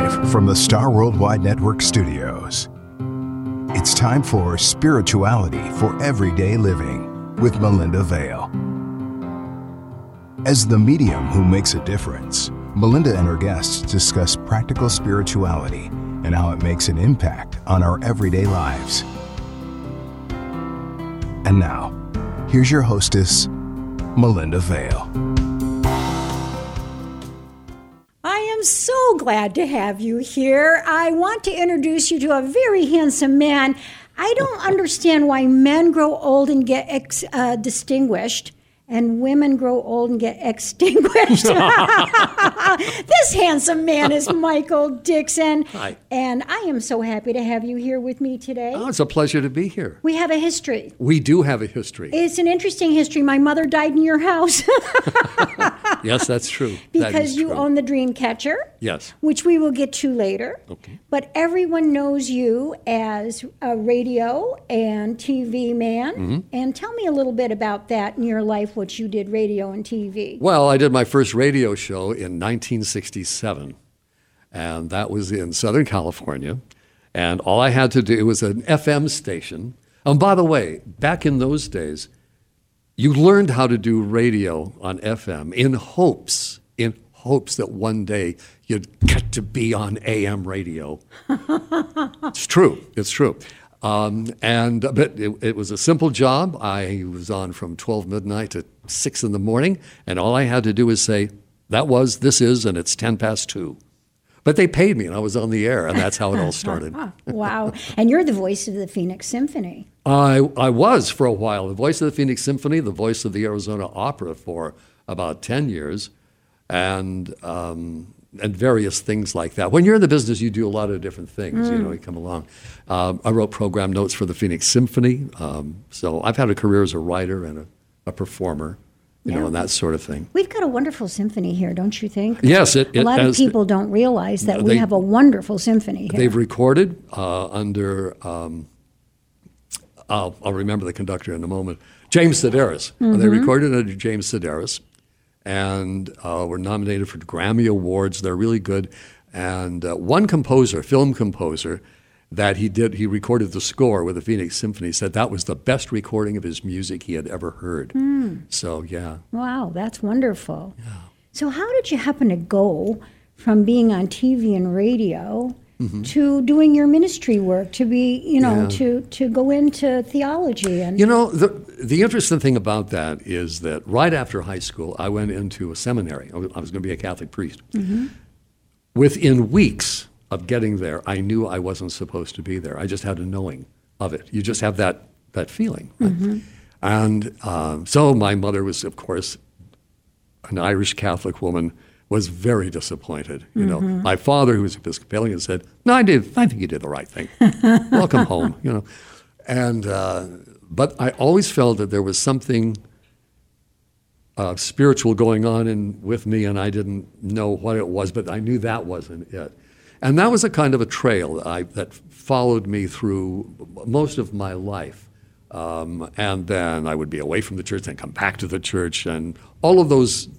Live from the Star Worldwide Network studios. It's time for Spirituality for Everyday Living with Melinda Vale. As the medium who makes a difference, Melinda and her guests discuss practical spirituality and how it makes an impact on our everyday lives. And now, here's your hostess, Melinda Vale. I am so glad to have you here. I want to introduce you to a very handsome man. I don't understand why men grow old and get distinguished, and women grow old and get extinguished. This handsome man is Michael Dixon. Hi. And I am so happy to have you here with me today. Oh, it's a pleasure to be here. We have a history. We do have a history. It's an interesting history. My mother died in your house. Yes, that's true. Because you own the Dreamcatcher. Yes. Which we will get to later. Okay. But everyone knows you as a radio and TV man. Mm-hmm. And tell me a little bit about that in your life, what you did radio and TV. Well, I did my first radio show in 1967, and that was in Southern California. And all I had to do was an FM station. And by the way, back in those days, you learned how to do radio on FM in hopes that one day you'd get to be on AM radio. It's true. But it was a simple job. I was on from 12 midnight to 6 in the morning, and all I had to do was say, this is, and it's 10 past 2. But they paid me, and I was on the air, and that's how it all started. Wow. And you're the voice of the Phoenix Symphony. I was for a while the voice of the Phoenix Symphony, the voice of the Arizona Opera for about 10 years, and various things like that. When you're in the business, you do a lot of different things. You come along. I wrote program notes for the Phoenix Symphony, so I've had a career as a writer and a performer, and that sort of thing. We've got a wonderful symphony here, don't you think? Yes. A lot of people don't realize that we have a wonderful symphony here. They've recorded under, I'll remember the conductor in a moment, James Sedaris. Mm-hmm. They recorded under James Sedaris, and were nominated for Grammy Awards. They're really good. And one composer, film composer, that he recorded the score with the Phoenix Symphony, said that was the best recording of his music he had ever heard. So, yeah. Wow, that's wonderful. Yeah. So how did you happen to go from being on TV and radio to doing your ministry work, to be, to go into theology? And the interesting thing about that is that right after high school, I went into a seminary. I was going to be a Catholic priest. Mm-hmm. Within weeks of getting there, I knew I wasn't supposed to be there. I just had a knowing of it. You just have that feeling. Right? Mm-hmm. And so my mother was, of course, an Irish Catholic woman, was very disappointed. My father, who was Episcopalian, said, "No, I think you did the right thing. Welcome home." And but I always felt that there was something spiritual going on with me, and I didn't know what it was, but I knew that wasn't it. And that was a kind of a trail that followed me through most of my life. And then I would be away from the church and come back to the church, and all of those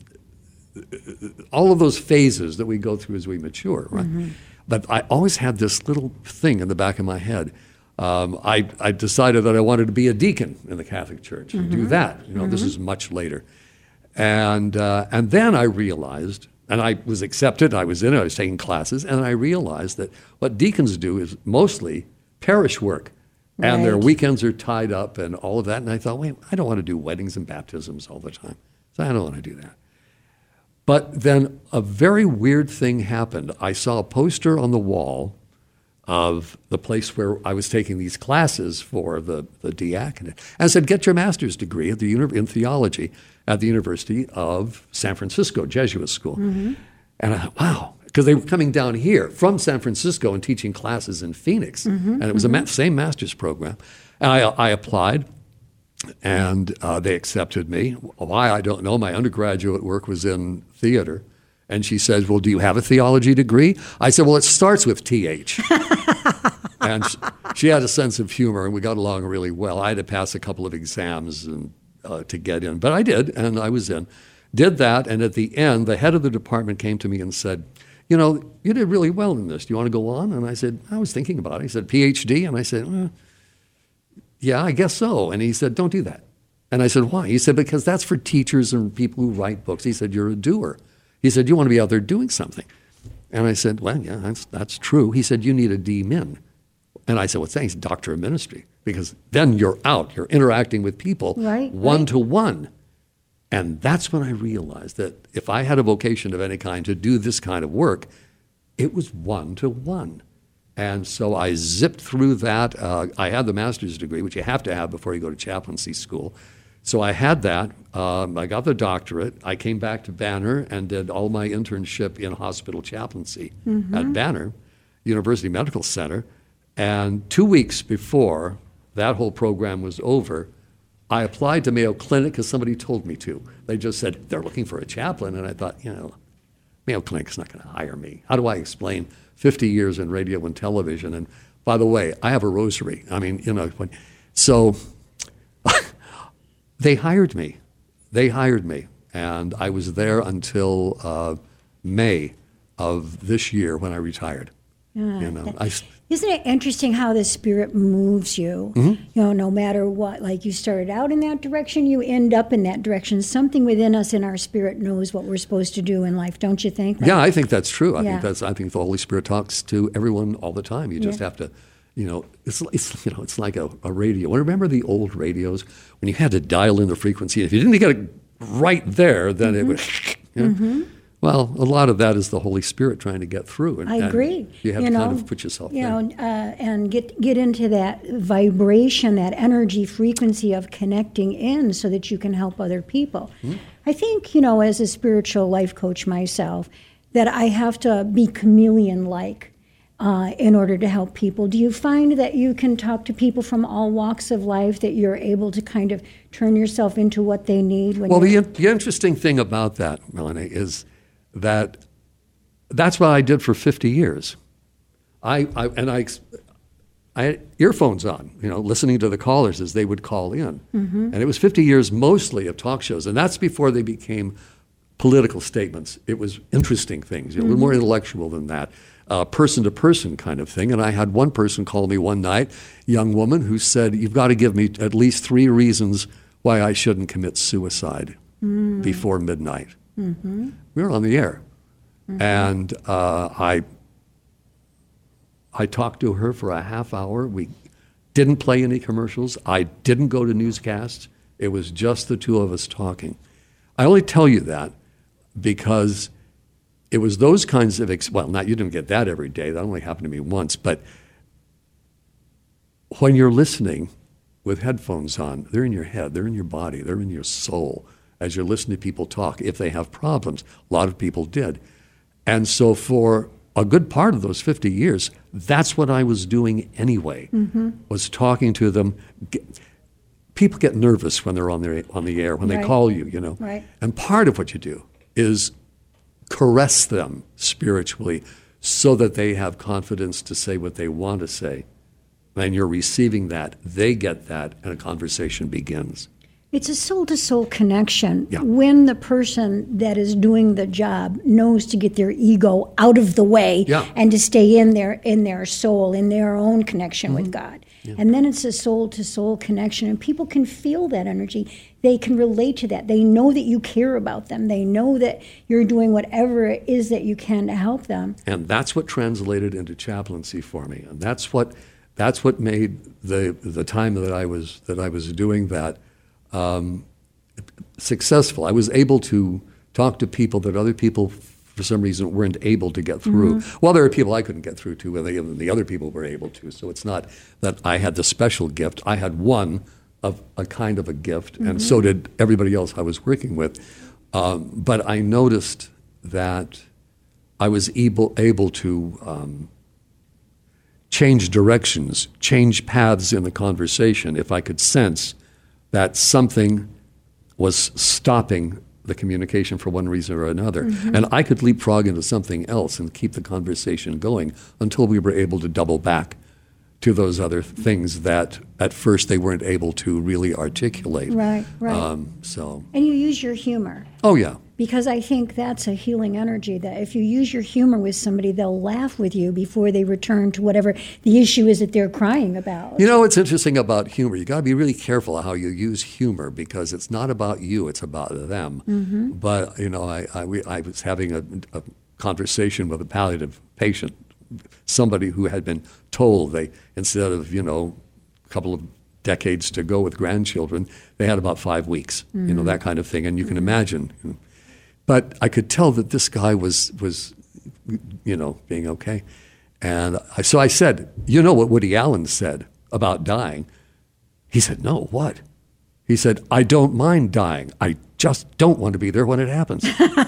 phases that we go through as we mature, right? Mm-hmm. But I always had this little thing in the back of my head. I decided that I wanted to be a deacon in the Catholic Church and do that. This is much later. And then I realized, and I was accepted, I was taking classes, and I realized that what deacons do is mostly parish work. Right. And their weekends are tied up and all of that. And I thought, wait, I don't want to do weddings and baptisms all the time. So I don't want to do that. But then a very weird thing happened. I saw a poster on the wall of the place where I was taking these classes for the diaconate. And it said, get your master's degree in theology at the University of San Francisco, Jesuit school. Mm-hmm. And I thought, wow, because they were coming down here from San Francisco and teaching classes in Phoenix. Mm-hmm. And it was the same master's program. And I applied, and they accepted me. Why, I don't know. My undergraduate work was in theater. And she says, well, do you have a theology degree? I said, well, it starts with TH. And she had a sense of humor, and we got along really well. I had to pass a couple of exams to get in. But I did, and I was in. Did that, and at the end, the head of the department came to me and said, you know, you did really well in this. Do you want to go on? And I said, I was thinking about it. He said, PhD? And I said, yeah, I guess so. And he said, don't do that. And I said, why? He said, because that's for teachers and people who write books. He said, you're a doer. He said, you want to be out there doing something. And I said, well, yeah, that's true. He said, you need a D-Min. And I said, what's that? He said, Doctor of Ministry. Because then you're out. You're interacting with people one-to-one. And that's when I realized that if I had a vocation of any kind to do this kind of work, it was one-to-one. And so I zipped through that. I had the master's degree, which you have to have before you go to chaplaincy school. So I had that. I got the doctorate. I came back to Banner and did all my internship in hospital chaplaincy at Banner University Medical Center. And 2 weeks before that whole program was over, I applied to Mayo Clinic because somebody told me to. They just said, they're looking for a chaplain. And I thought, Mayo Clinic's not going to hire me. How do I explain 50 years in radio and television? And by the way, I have a rosary. I mean, so they hired me. And I was there until May of this year when I retired. Isn't it interesting how the Spirit moves you? No matter what, like you started out in that direction, you end up in that direction. Something within us in our spirit knows what we're supposed to do in life, don't you think? Yeah, I think that's true. I think the Holy Spirit talks to everyone all the time. You just have to, it's like a radio. Remember the old radios when you had to dial in the frequency? If you didn't get it right there, then it would. Well, a lot of that is the Holy Spirit trying to get through. I agree. You have to kind of put yourself there. And get into that vibration, that energy frequency of connecting in so that you can help other people. I think, as a spiritual life coach myself, that I have to be chameleon-like in order to help people. Do you find that you can talk to people from all walks of life, that you're able to kind of turn yourself into what they need? The interesting thing about that, Melanie, is that's what I did for 50 years. I had earphones on, listening to the callers as they would call in. And it was 50 years mostly of talk shows. And that's before they became political statements. It was interesting things, a little more intellectual than that, person-to-person kind of thing. And I had one person call me one night, a young woman, who said, you've got to give me at least 3 reasons why I shouldn't commit suicide before midnight. We were on the air, and I talked to her for a half hour. We didn't play any commercials. I didn't go to newscasts. It was just the two of us talking. I only tell you that because it was those kinds of, you didn't get that every day. That only happened to me once. But when you're listening with headphones on, they're in your head, they're in your body, they're in your soul. As you're listening to people talk, if they have problems. A lot of people did. And so for a good part of those 50 years, that's what I was doing anyway, was talking to them. People get nervous when they're on the air, when they call you, Right. And part of what you do is caress them spiritually so that they have confidence to say what they want to say. And you're receiving that, they get that, and a conversation begins. It's a soul-to-soul connection. Yeah. When the person that is doing the job knows to get their ego out of the way and to stay in their soul, in their own connection with God. Yeah. And then it's a soul-to-soul connection, and people can feel that energy. They can relate to that. They know that you care about them. They know that you're doing whatever it is that you can to help them. And that's what translated into chaplaincy for me. And that's what made the time that I was doing that successful. I was able to talk to people that other people, for some reason, weren't able to get through. Well, there are people I couldn't get through to, and the other people were able to. So it's not that I had the special gift. I had one of a kind of a gift, and so did everybody else I was working with. But I noticed that I was able to change directions, change paths in the conversation if I could sense that something was stopping the communication for one reason or another. And I could leapfrog into something else and keep the conversation going until we were able to double back to those other things that at first they weren't able to really articulate. Right. So. And you use your humor. Oh, yeah. Because I think that's a healing energy, that if you use your humor with somebody, they'll laugh with you before they return to whatever the issue is that they're crying about. You know, what's interesting about humor, you got to be really careful how you use humor, because it's not about you, it's about them. Mm-hmm. But, you know, I was having a conversation with a palliative patient, somebody who had been told they, instead of, you know, a couple of decades to go with grandchildren, they had about 5 weeks, you know, that kind of thing. And you can imagine. But I could tell that this guy was you know, being okay. And so I said, you know what Woody Allen said about dying? He said, no, what? He said, I don't mind dying. I just don't want to be there when it happens.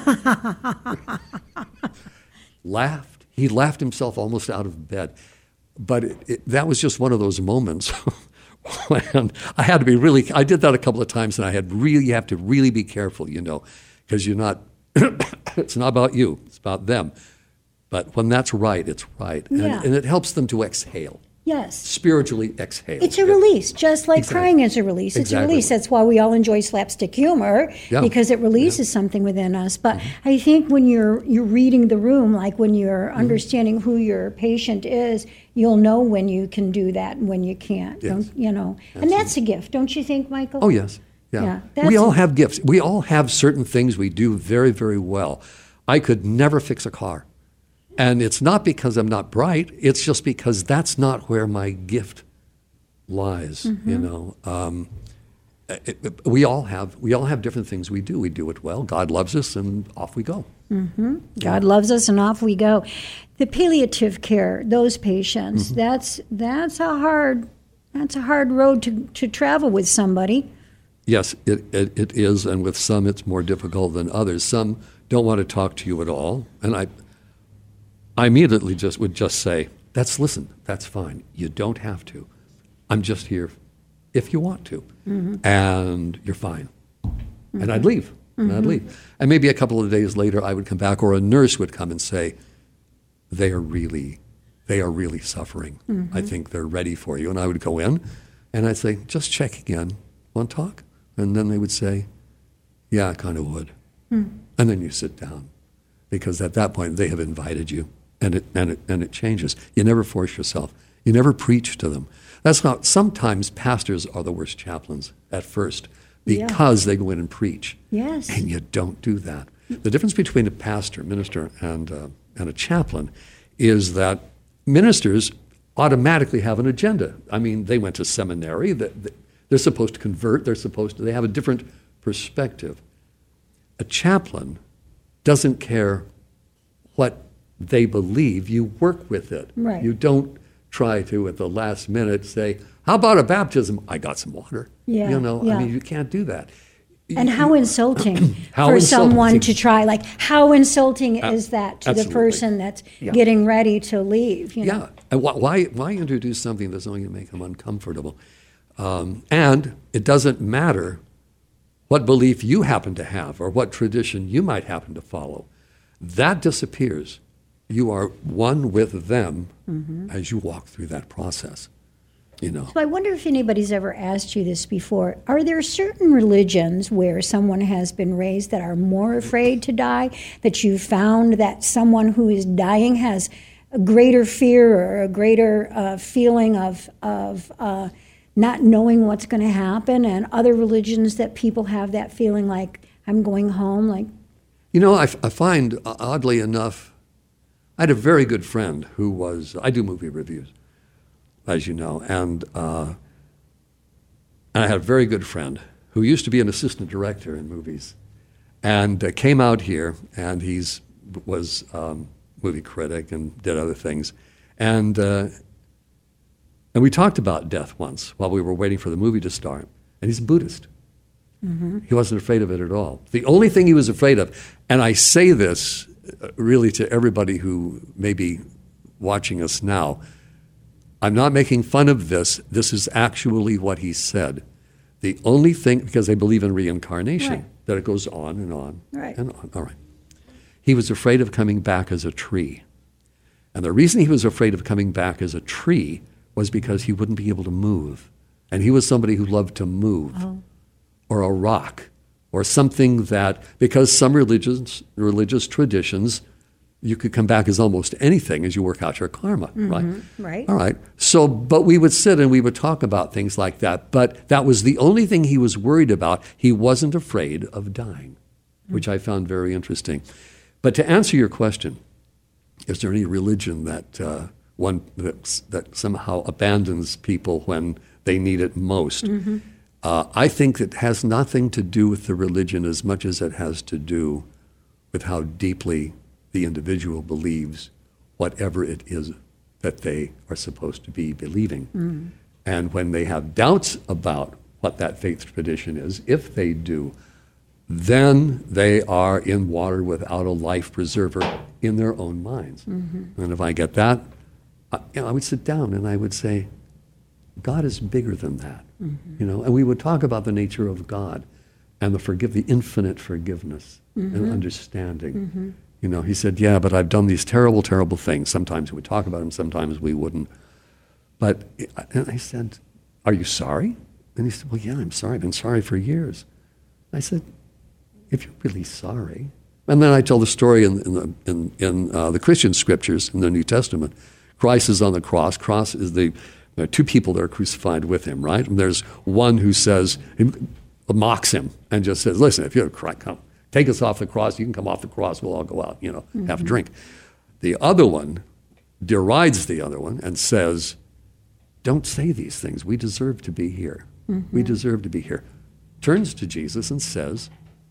Laughed. He laughed himself almost out of bed. But that was just one of those moments when I had to be really, I did that a couple of times, and you have to really be careful, you know, because you're not, it's not about you, it's about them. But when that's right, it's right. Yeah. And it helps them to exhale. Yes. Spiritually exhale. It's a release, just like Exactly. crying is a release. It's Exactly. a release. That's why we all enjoy slapstick humor, because it releases something within us. But I think when you're reading the room, like when you're understanding who your patient is, you'll know when you can do that and when you can't. Yes. You know, and that's a gift, don't you think, Michael? Oh, yes. Yeah. Yeah, We all have gifts. We all have certain things we do very, very well. I could never fix a car. And it's not because I'm not bright. It's just because that's not where my gift lies, you know. We all have different things we do. We do it well. God loves us, and off we go. God loves us, and off we go. The palliative care, those patients, that's a hard road to travel with somebody. Yes, it is, and with some it's more difficult than others. Some don't want to talk to you at all, and I immediately would just say, listen, that's fine. You don't have to. I'm just here if you want to, and you're fine. And I'd leave, and maybe a couple of days later I would come back, or a nurse would come and say, they are really suffering. I think they're ready for you. And I would go in, and I'd say, just check again. Want to talk? And then they would say, yeah, I kind of would. And then you sit down, because at that point they have invited you, and it changes. You never force yourself. You never preach to them. Sometimes pastors are the worst chaplains at first, because they go in and preach. Yes. And you don't do that. The difference between a pastor, minister, and a chaplain is that ministers automatically have an agenda. I mean, they went to seminary. They're supposed to convert. They have a different perspective. A chaplain doesn't care what they believe. You work with it. Right. You don't try to, at the last minute, say, how about a baptism? I got some water. Yeah, You know, yeah. I mean, you can't do that. And how insulting How for insulting. someone to try. Like, how insulting is that to the absolutely. person that's Yeah. getting ready to leave? You know? Yeah. And why introduce something that's only going to make them uncomfortable? And it doesn't matter what belief you happen to have or what tradition you might happen to follow. That disappears. You are one with them as you walk through that process. You know. So I wonder if anybody's ever asked you this before. Are there certain religions where someone has been raised that are more afraid to die, that you found that someone who is dying has a greater fear or a greater feeling of not knowing what's going to happen, and other religions that people have that feeling like, I'm going home? Like, You know, I find, oddly enough, I had a very good friend who I do movie reviews, as you know, and I had a very good friend who used to be an assistant director in movies, and came out here, and was movie critic and did other things, and we talked about death once while we were waiting for the movie to start, and he's a Buddhist. He wasn't afraid of it at all. The only thing he was afraid of, and I say this really to everybody who may be watching us now, I'm not making fun of this. This is actually what he said. The only thing, because they believe in reincarnation, Right. that it goes on and on Right. and on. All right. He was afraid of coming back as a tree. And the reason he was afraid of coming back as a tree was because he wouldn't be able to move. And he was somebody who loved to move. Or a rock, or something that, because some religious traditions, you could come back as almost anything as you work out your karma, right? Right. All right. So, but we would sit and we would talk about things like that. But that was the only thing he was worried about. He wasn't afraid of dying, which I found very interesting. But to answer your question, is there any religion that that somehow abandons people when they need it most? I think it has nothing to do with the religion as much as it has to do with how deeply the individual believes whatever it is that they are supposed to be believing. And when they have doubts about what that faith tradition is, if they do, then they are in water without a life preserver in their own minds. And if I get that, I would sit down and I would say, God is bigger than that. And we would talk about the nature of God and the infinite forgiveness and understanding. He said, yeah, but I've done these terrible, terrible things. Sometimes we would talk about them, sometimes we wouldn't. And I said, are you sorry? And he said, well, yeah, I'm sorry. I've been sorry for years. I said, if you're really sorry. And then I tell the story in the Christian scriptures in the New Testament. Christ is on the cross. Cross is there are two people that are crucified with him, right? And there's one who says, he mocks him and just says, listen, if you're Christ, come. Take us off the cross. You can come off the cross. We'll all go out, have a drink. The other one derides the other one and says, don't say these things. We deserve to be here. We deserve to be here. Turns to Jesus and says,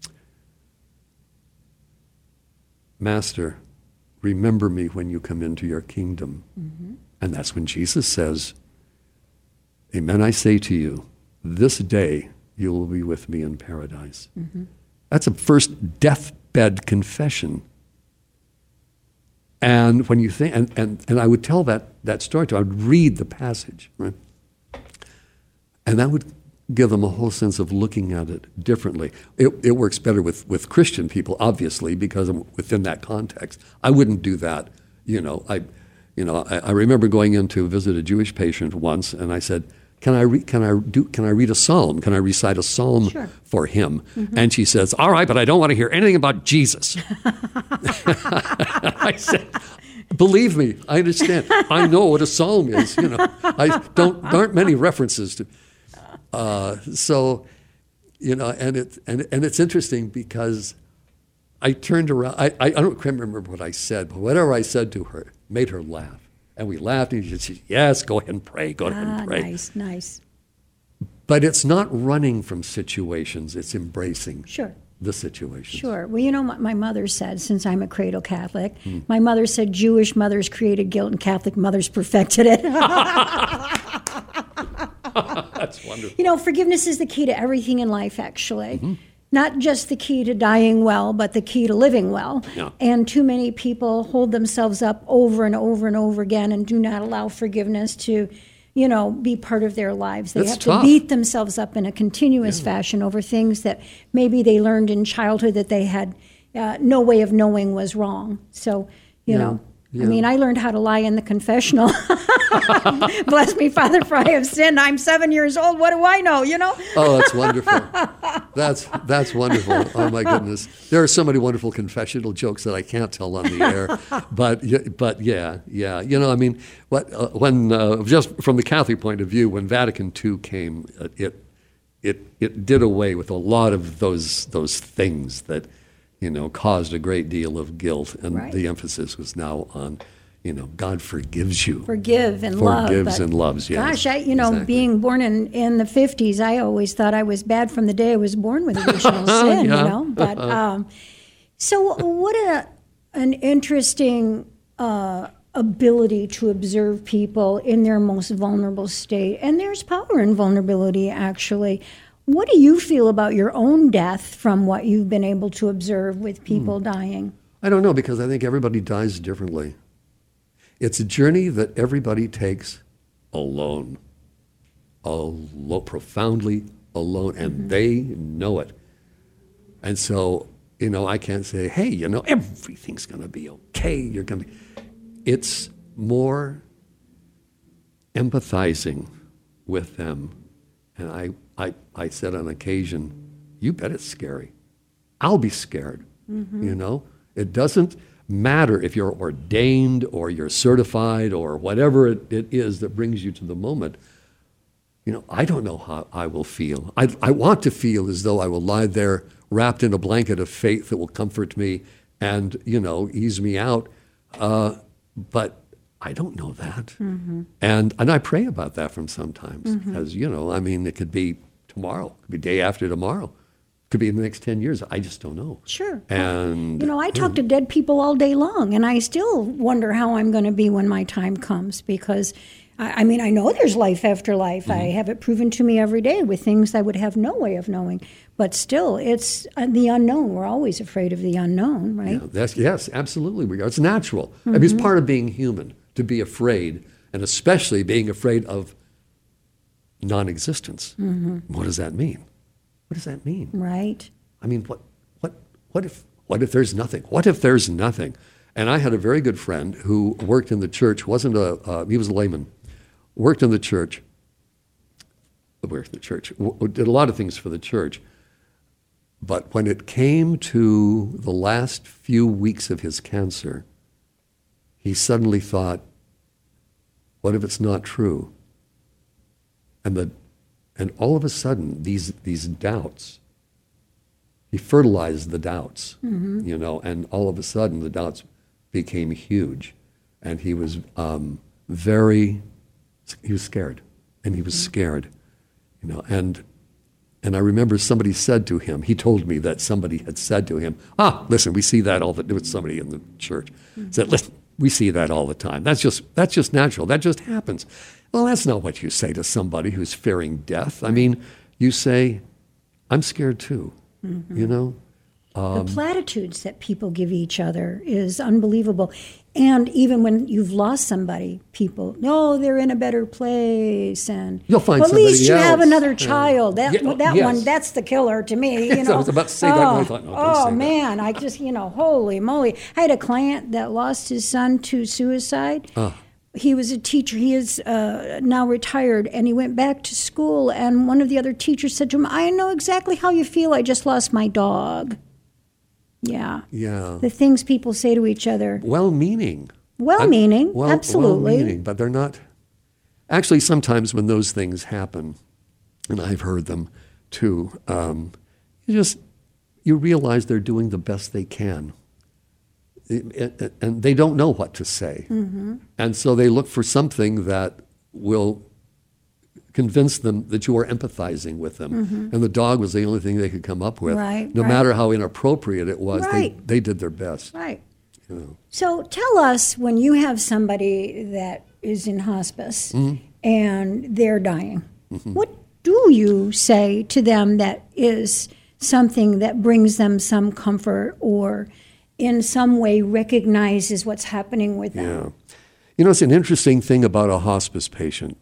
Master, remember me when you come into your kingdom. And that's when Jesus says, amen, I say to you, this day you will be with me in paradise. That's a first deathbed confession. And when you think, and I would tell that story to them, I would read the passage, right? And that would give them a whole sense of looking at it differently. It works better with Christian people, obviously, because I'm within that context. I wouldn't do that. I remember going in to visit a Jewish patient once, and I said, Can I read a psalm? Can I recite a psalm for him? And she says, all right, but I don't want to hear anything about Jesus. I said, believe me, I understand. I know what a psalm is. There aren't many references to. So, and it's interesting because I turned around. I don't remember what I said, but whatever I said to her made her laugh. And we laughed, and she said, yes, go ahead and pray, go ahead and pray. Nice. But it's not running from situations, it's embracing the situations. Sure. Well, you know what my mother said, since I'm a cradle Catholic, my mother said Jewish mothers created guilt and Catholic mothers perfected it. That's wonderful. Forgiveness is the key to everything in life, actually. Not just the key to dying well, but the key to living well. Yeah. And too many people hold themselves up over and over and over again and do not allow forgiveness to, be part of their lives. They have to beat themselves up in a continuous fashion over things that maybe they learned in childhood that they had no way of knowing was wrong. So, I mean, I learned how to lie in the confessional. Bless me, Father, for I have sinned. I'm 7 years old. What do I know, Oh, that's wonderful. That's wonderful. Oh, my goodness. There are so many wonderful confessional jokes that I can't tell on the air. But yeah. When just from the Catholic point of view, when Vatican II came, it did away with a lot of those things that caused a great deal of guilt, and the emphasis was now on, God forgives you. Forgive and love. Forgives and loves, yes. Gosh, exactly. Being born in the 50s, I always thought I was bad from the day I was born with original sin, But so what an interesting ability to observe people in their most vulnerable state. And there's power in vulnerability, actually. What do you feel about your own death from what you've been able to observe with people dying? I don't know, because I think everybody dies differently. It's a journey that everybody takes alone, profoundly alone, and they know it. And so, I can't say, hey, everything's going to be okay. It's more empathizing with them. And I said on occasion, you bet it's scary. I'll be scared. You know, it doesn't matter if you're ordained or you're certified or whatever it is that brings you to the moment. You know, I don't know how I will feel. I want to feel as though I will lie there wrapped in a blanket of faith that will comfort me and, you know, ease me out. But I don't know that. And I pray about that from sometimes. Because, you know, I mean, it could be tomorrow. It could be day after tomorrow. Could be in the next 10 years. I just don't know. Sure. And you know, I talk to dead people all day long, and I still wonder how I'm going to be when my time comes, because I mean, I know there's life after life. I have it proven to me every day with things I would have no way of knowing. But still, it's the unknown. We're always afraid of the unknown, right? Yeah, yes, absolutely. We are. It's natural. I mean, it's part of being human to be afraid, and especially being afraid of non-existence. What does that mean? What does that mean? Right. I mean, what if there's nothing? What if there's nothing? And I had a very good friend who worked in the church. He was a layman. Worked in the church. Did a lot of things for the church. But when it came to the last few weeks of his cancer, he suddenly thought, what if it's not true? And all of a sudden, these doubts, he fertilized the doubts, you know, and all of a sudden the doubts became huge. And he was he was scared, and he was scared, you know, and I remember somebody said to him, he told me that somebody had said to him, listen, we see that all the time. It was somebody in the church. Said, listen, we see that all the time. That's just natural. That just happens. Well, that's not what you say to somebody who's fearing death. I mean, you say, I'm scared too, you know? The platitudes that people give each other is unbelievable. And even when you've lost somebody, people, they're in a better place, and you'll find at least you else. have another child. That yes. one, that's the killer to me. You know? I was about to say that, and I thought, no, don't say man, that. I just, holy moly! I had a client that lost his son to suicide. He was a teacher. He is now retired, and he went back to school. And one of the other teachers said to him, "I know exactly how you feel. I just lost my dog." Yeah. The things people say to each other. Well-meaning. Well-meaning, absolutely. Well-meaning, but they're not. Actually, sometimes when those things happen, and I've heard them too, you realize they're doing the best they can. And they don't know what to say. And so they look for something that will convince them that you are empathizing with them. And the dog was the only thing they could come up with. No matter how inappropriate it was, they did their best. Right. You know. So tell us, when you have somebody that is in hospice and they're dying, what do you say to them that is something that brings them some comfort or in some way recognizes what's happening with them? Yeah. You know, it's an interesting thing about a hospice patient.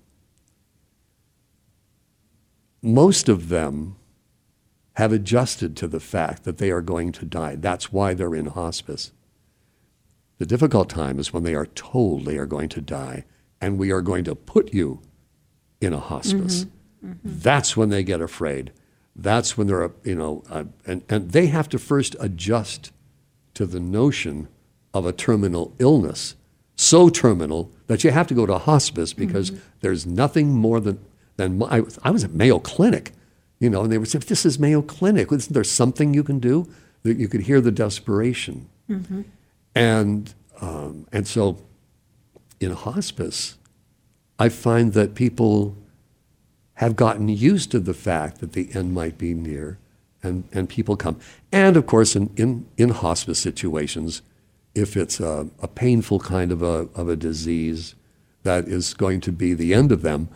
Most of them have adjusted to the fact that they are going to die. That's why they're in hospice. The difficult time is when they are told they are going to die and we are going to put you in a hospice. That's when they get afraid. That's when they're, and they have to first adjust to the notion of a terminal illness, so terminal that you have to go to hospice because there's nothing more than I was at Mayo Clinic, and they would say, this is Mayo Clinic. Isn't there something you can do? That you could hear the desperation. And so in hospice, I find that people have gotten used to the fact that the end might be near, and people come. And of course, in hospice situations, if it's a painful kind of a disease that is going to be the end of them,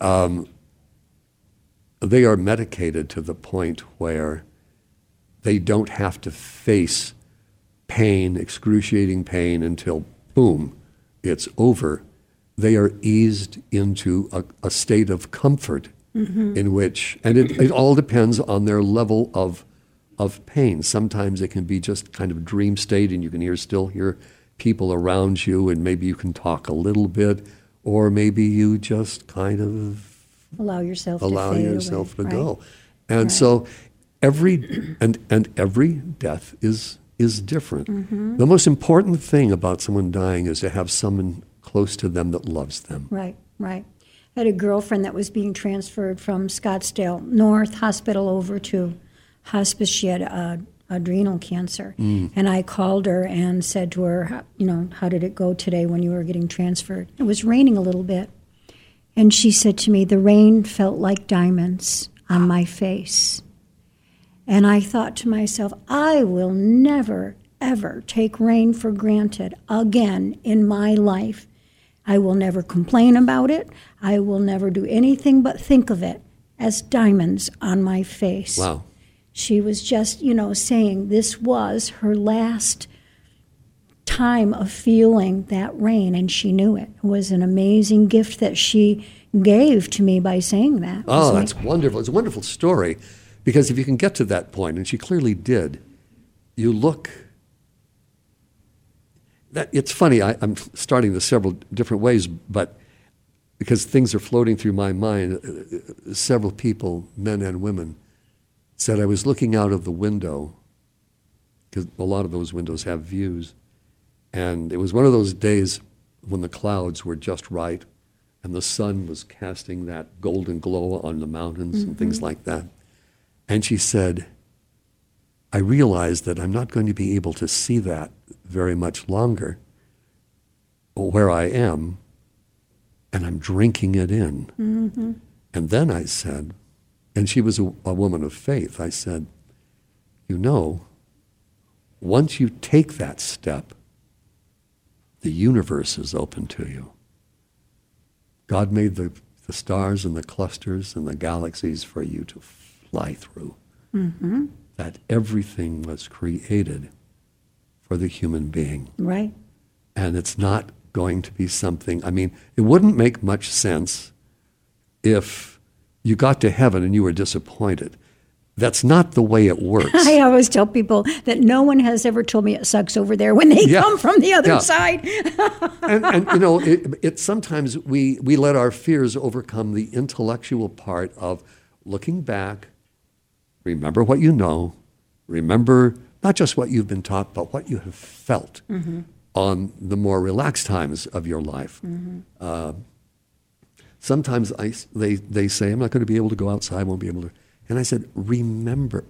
they are medicated to the point where they don't have to face pain, excruciating pain, until, boom, it's over. They are eased into a state of comfort in which, and it all depends on their level of pain. Sometimes it can be just kind of dream state and you can still hear people around you and maybe you can talk a little bit, or maybe you just kind of allow yourself to away, go. And so every death is different. The most important thing about someone dying is to have someone close to them that loves them. Right, right. I had a girlfriend that was being transferred from Scottsdale North Hospital over to hospice. She had adrenal cancer. And I called her and said to her, how did it go today when you were getting transferred? It was raining a little bit. And she said to me, the rain felt like diamonds on my face. And I thought to myself, I will never, ever take rain for granted again in my life. I will never complain about it. I will never do anything but think of it as diamonds on my face. Wow. She was just, saying this was her last time of feeling that rain, and she knew it. It was an amazing gift that she gave to me by saying that. Oh, that's wonderful. It's a wonderful story, because if you can get to that point, and she clearly did, you look... It's funny, I'm starting this several different ways, but because things are floating through my mind, several people, men and women, said I was looking out of the window, because a lot of those windows have views, and it was one of those days when the clouds were just right, and the sun was casting that golden glow on the mountains and things like that. And she said, I realized that I'm not going to be able to see that very much longer where I am, and I'm drinking it in. And then I said, and she was a woman of faith, I said, once you take that step, the universe is open to you. God made the stars and the clusters and the galaxies for you to fly through. That everything was created for the human being. Right. And it's not going to be something, it wouldn't make much sense if you got to heaven and you were disappointed. That's not the way it works. I always tell people that no one has ever told me it sucks over there when they come from the other side. and sometimes we let our fears overcome the intellectual part of looking back. Remember what you know. Remember not just what you've been taught, but what you have felt on the more relaxed times of your life. Sometimes they say, I'm not going to be able to go outside, I won't be able to. And I said, remember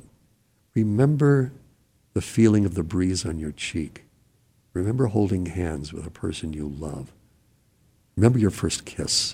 the feeling of the breeze on your cheek. Remember holding hands with a person you love. Remember your first kiss.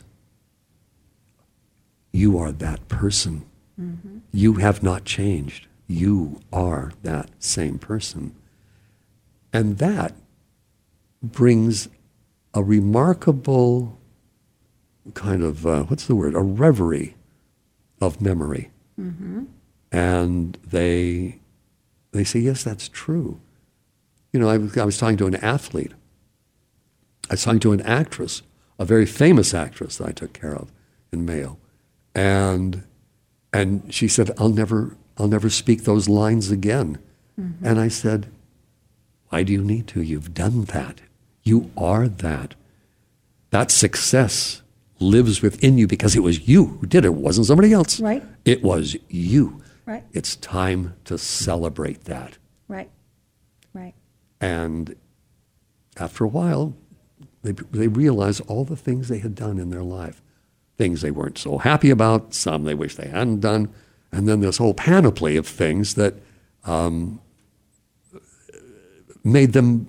You are that person. You have not changed. You are that same person. And that brings a remarkable kind of, a reverie of memory. And they say, yes, that's true. I was talking to an athlete. I was talking to an actress, a very famous actress that I took care of in Mayo. And she said, I'll never speak those lines again. And I said, why do you need to? You've done that. You are that. That success lives within you because it was you who did it. It wasn't somebody else. Right. It was you. Right. It's time to celebrate that. Right. Right. And after a while, they realized all the things they had done in their life. Things they weren't so happy about, some they wish they hadn't done, and then this whole panoply of things that made them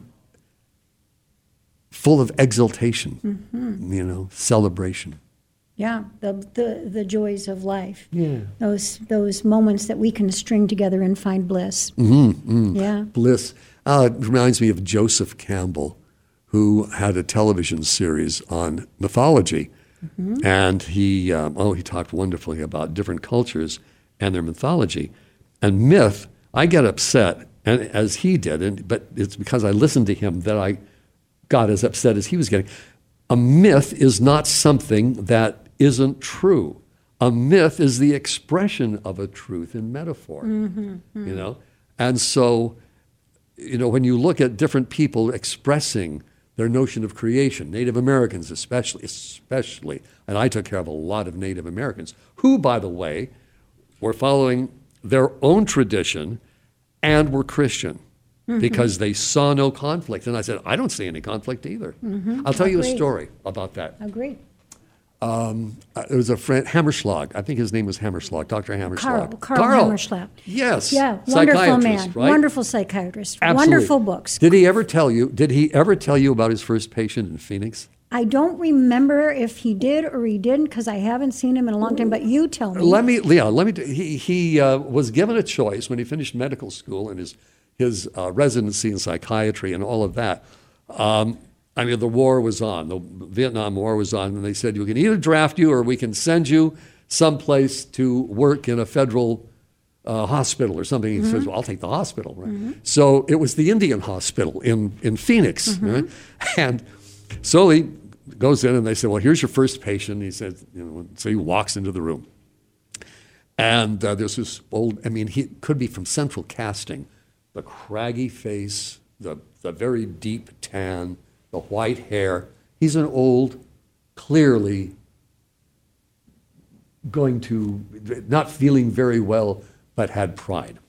full of exultation, celebration. Yeah, the joys of life. Yeah. Those moments that we can string together and find bliss. Yeah. Bliss. It reminds me of Joseph Campbell, who had a television series on mythology. And he talked wonderfully about different cultures and their mythology. And myth, I get upset, and as he did, but it's because I listened to him that I got as upset as he was getting. A myth is not something that isn't true. A myth is the expression of a truth in metaphor, And so, when you look at different people expressing their notion of creation, Native Americans especially, and I took care of a lot of Native Americans, who, by the way, were following their own tradition and were Christian because they saw no conflict. And I said, I don't see any conflict either. I'll tell you a story about that. Agree. There was a friend, Hammerschlag. I think his name was Hammerschlag, Dr. Hammerschlag. Carl Hammerschlag. Yes. Yeah, wonderful man. Right? Wonderful psychiatrist. Absolutely. Wonderful books. Did he ever tell you about his first patient in Phoenix? I don't remember if he did or he didn't because I haven't seen him in a long time, but you tell me. He was given a choice when he finished medical school and his residency in psychiatry and all of that. The war was on. The Vietnam War was on, and they said, you can either draft you or we can send you someplace to work in a federal hospital or something. He says, well, I'll take the hospital. Right? So it was the Indian hospital in Phoenix. Right? And so he goes in, and they say, well, here's your first patient. He says, so he walks into the room. And there's this old, he could be from Central Casting, the craggy face, the very deep tan, the white hair. He's an old, clearly not feeling very well, but had pride.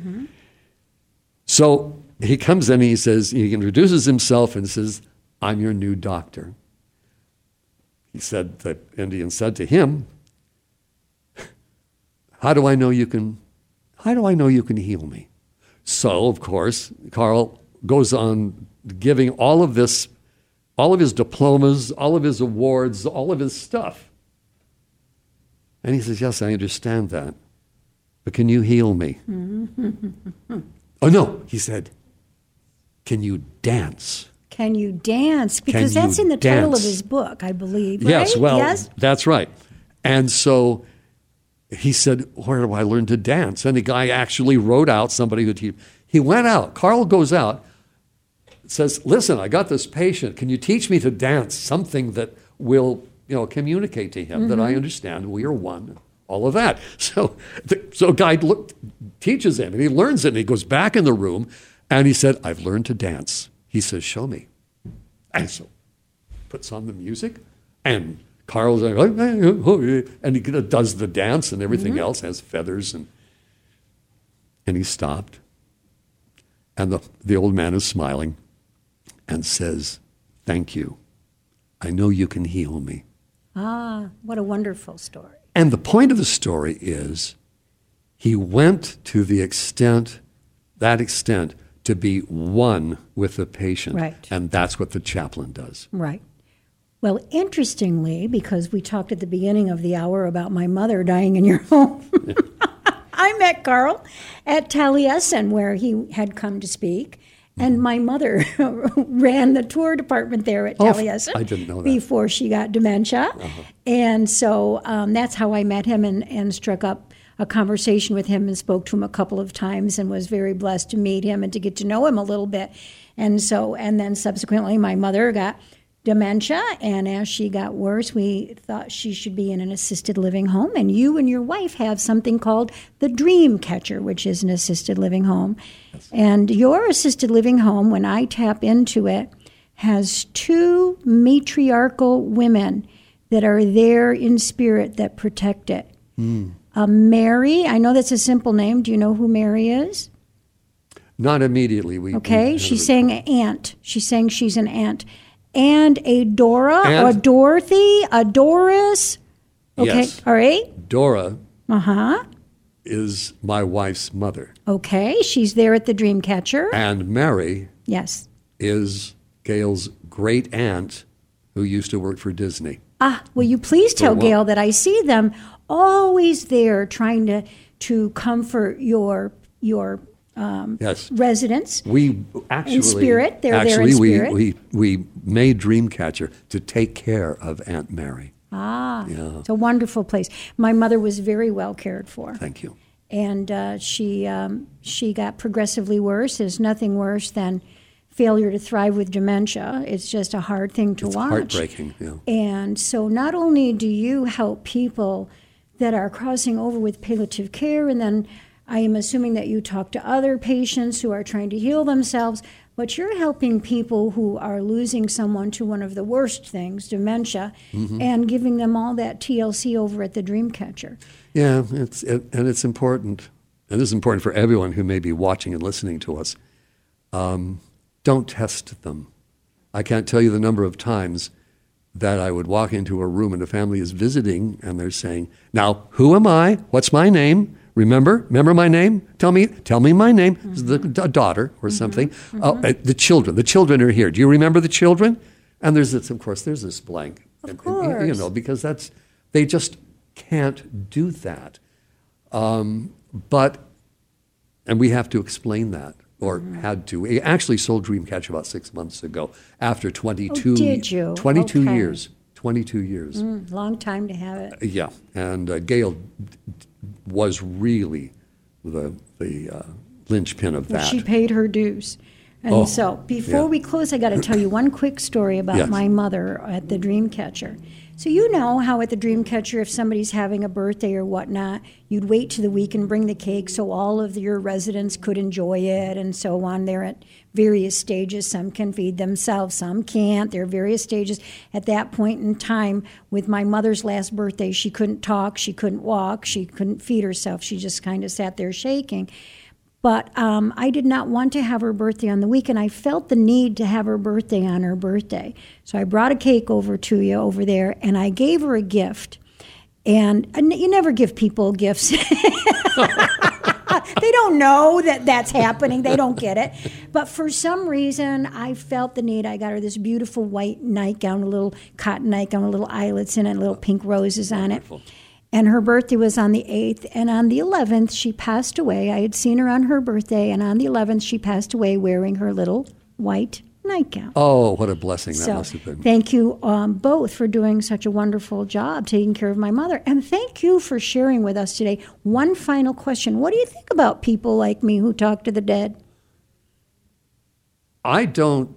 So he comes in and he introduces himself and says, I'm your new doctor. The Indian said to him, how do I know you can heal me? So, of course, Carl goes on giving all of his diplomas, all of his awards, all of his stuff. And he says, yes, I understand that. But can you heal me? Oh, no, he said, can you dance? Can you dance? Because that's in the title of his book, I believe, right? Yes, well, that's right. And so he said, where do I learn to dance? And the guy actually wrote out somebody who he went out. Carl goes out, says, listen, I got this patient. Can you teach me to dance? Something that will, communicate to him that I understand we are one, all of that. So guy teaches him, and he learns it, and he goes back in the room, and he said, I've learned to dance. He says, show me. And so puts on the music, and Carl's like, and he does the dance and everything else, has feathers, and he stopped. And the old man is smiling and says, thank you. I know you can heal me. Ah, what a wonderful story. And the point of the story is he went to that extent, to be one with the patient. Right. And that's what the chaplain does. Right. Well, interestingly, because we talked at the beginning of the hour about my mother dying in your home, I met Carl at Taliesin, where he had come to speak. And my mother ran the tour department there at Taliesin. I didn't know that. Before she got dementia. And so that's how I met him and struck up a conversation with him and spoke to him a couple of times and was very blessed to meet him and to get to know him a little bit. And then subsequently my mother got dementia, and as she got worse, we thought she should be in an assisted living home. And you and your wife have something called the Dream Catcher, which is an assisted living home. Yes. And your assisted living home, when I tap into it, has 2 matriarchal women that are there in spirit that protect it. Mary, I know that's a simple name. Do you know who Mary is? Not immediately. She's saying aunt. She's saying she's an aunt. And a Dora, and or Dorothy, a Doris. Okay, yes. All right. Dora is my wife's mother. Okay, she's there at the Dreamcatcher. And Mary is Gail's great aunt who used to work for Disney. Will you please tell Gail that I see them always there trying to comfort your residents. We actually, in spirit, they're there in spirit. We made Dreamcatcher to take care of Aunt Mary. It's a wonderful place. My mother was very well cared for. Thank you. And she got progressively worse. There's nothing worse than failure to thrive with dementia. It's just a hard thing to watch. It's heartbreaking, yeah. And so not only do you help people that are crossing over with palliative care, and then I am assuming that you talk to other patients who are trying to heal themselves, but you're helping people who are losing someone to one of the worst things, dementia, and giving them all that TLC over at the Dreamcatcher. Yeah, it's important. and this is important for everyone who may be watching and listening to us, don't test them. I can't tell you the number of times that I would walk into a room and a family is visiting and they're saying, now, who am I? What's my name? Remember my name? Tell me my name. Mm-hmm. A daughter or something. Mm-hmm. Oh, the children are here. Do you remember the children? And there's this blank. Of course. And, because they just can't do that. And we have to explain that, or had to. We actually sold Dreamcatcher about 6 months ago after 22 did you? 22 Okay. years. 22 years. Long time to have it. Yeah. And Gail was really the linchpin of that. She paid her dues. And so before we close, I got to tell you one quick story about my mother at the Dreamcatcher. So you know how at the Dreamcatcher, if somebody's having a birthday or whatnot, you'd wait to the week and bring the cake so all of your residents could enjoy it and so on. They're at various stages. Some can feed themselves, some can't. There are various stages. At that point in time, with my mother's last birthday, she couldn't talk, she couldn't walk, she couldn't feed herself. She just kind of sat there shaking. But I did not want to have her birthday on the weekend. I felt the need to have her birthday on her birthday. So I brought a cake over to you over there, and I gave her a gift. And you never give people gifts. They don't know that that's happening. They don't get it. But for some reason, I felt the need. I got her this beautiful white nightgown, a little cotton nightgown, with little eyelets in it, little pink roses on it. And her birthday was on the 8th, and on the 11th, she passed away. I had seen her on her birthday, and on the 11th, she passed away wearing her little white nightgown. Oh, what a blessing that must have been. Thank you both for doing such a wonderful job taking care of my mother. And thank you for sharing with us today. One final question. What do you think about people like me who talk to the dead? I don't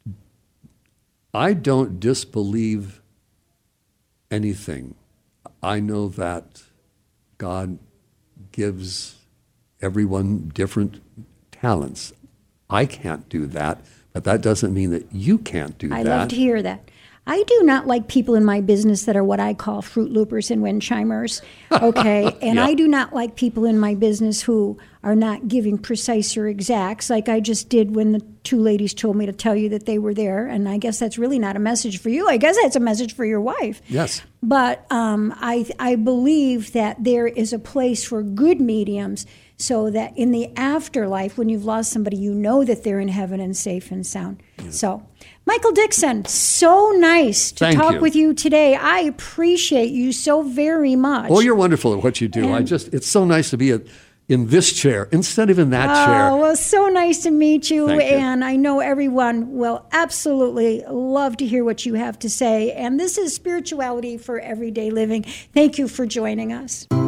disbelieve anything. I know that God gives everyone different talents. I can't do that, but that doesn't mean that you can't do that. I love to hear that. I do not like people in my business that are what I call fruit loopers and wind chimers, okay? And I do not like people in my business who are not giving precise or exacts, like I just did when the two ladies told me to tell you that they were there, and I guess that's really not a message for you. I guess that's a message for your wife. Yes. But I believe that there is a place for good mediums so that in the afterlife, when you've lost somebody, you know that they're in heaven and safe and sound. Yes. So, Michael Dixon, so nice to talk with you today. I appreciate you so very much. Well, you're wonderful at what you do. It's so nice to be in this chair instead of in that chair. Oh, well, so nice to meet you. And I know everyone will absolutely love to hear what you have to say. And this is Spirituality for Everyday Living. Thank you for joining us.